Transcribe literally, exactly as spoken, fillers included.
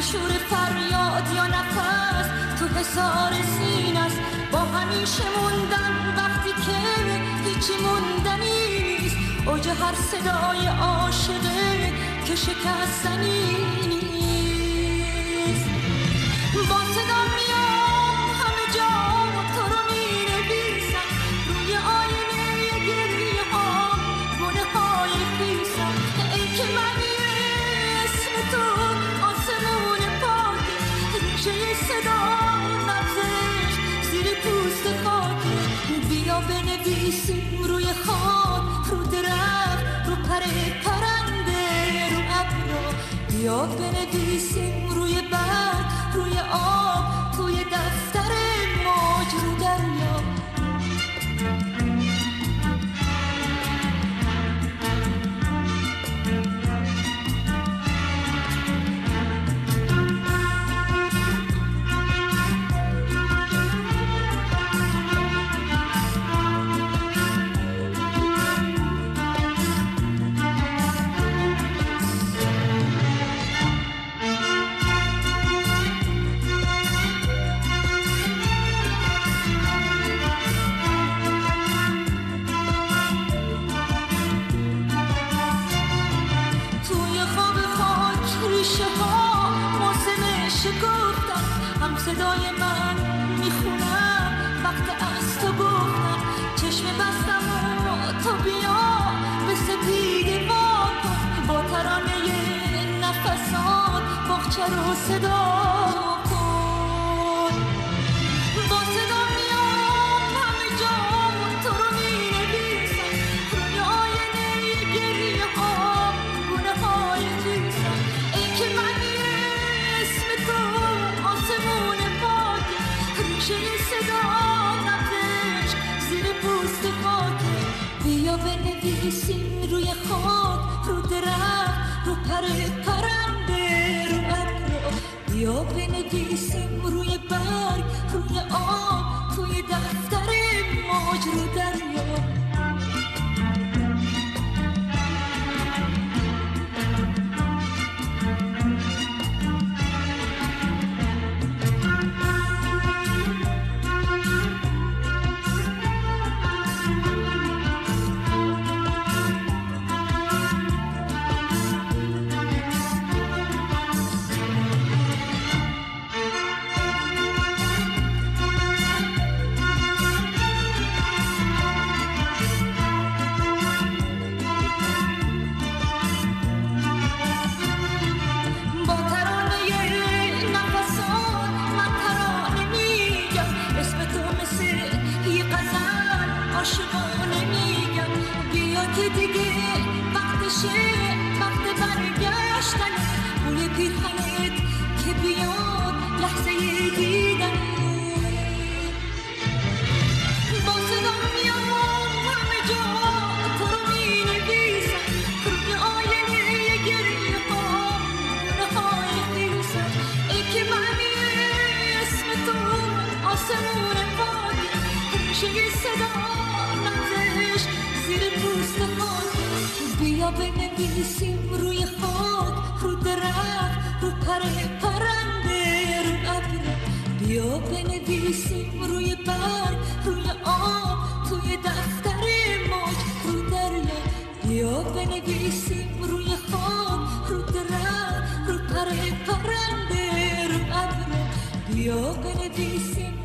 شور فریاد یا نفس تو حصار سینه است، با همیشه موندن وقتی که هیچی موندنیست. اوج هر صدای عاشقه که شکستنی نیست. با صدا میام همه جا تو رو مینویسم، روی آینه گریه ها گونه های خیسم. ای که معنی اسم تو آسمون پاکه، ریشه صدا نبزش زیر پوست خاکه. بیا بنویسیم روی خاک، رو درخت، رو پر پرنده، رو ابرا. بیا بنویسیم روی برگ، روی آب، توی دفتر موج، رو دریا. صدای من میخونم وقت از تو گفتم، چشم بستم و تو بیا به سپیده ما کن. با ترانه نفسات باغچه رو صدا کن. با صدا میام همه جا تو رو مینویسم، روی آینه گریه ها گونه های خیسم. ای که معنی اسم تو آسمون پاکه، ریشه صدا نبزش زیر پوست خاکه. بیا بنویسیم روی خاک، رو درخت، رو پر پرنده، رو ابرا. بیا بنویسیم روی برگ، روی آب، توی دفتر موج، رو دریا. بنویسیم روی خاک، رو درخت، رو پر پرنده، رو ابرا. بیا بنویسیم روی برگ، روی آب، توی دفتر موج، رو دریا. بیا بنویسیم روی خاک، رو درخت، رو پر پرنده، رو ابرا. بیا بنویسیم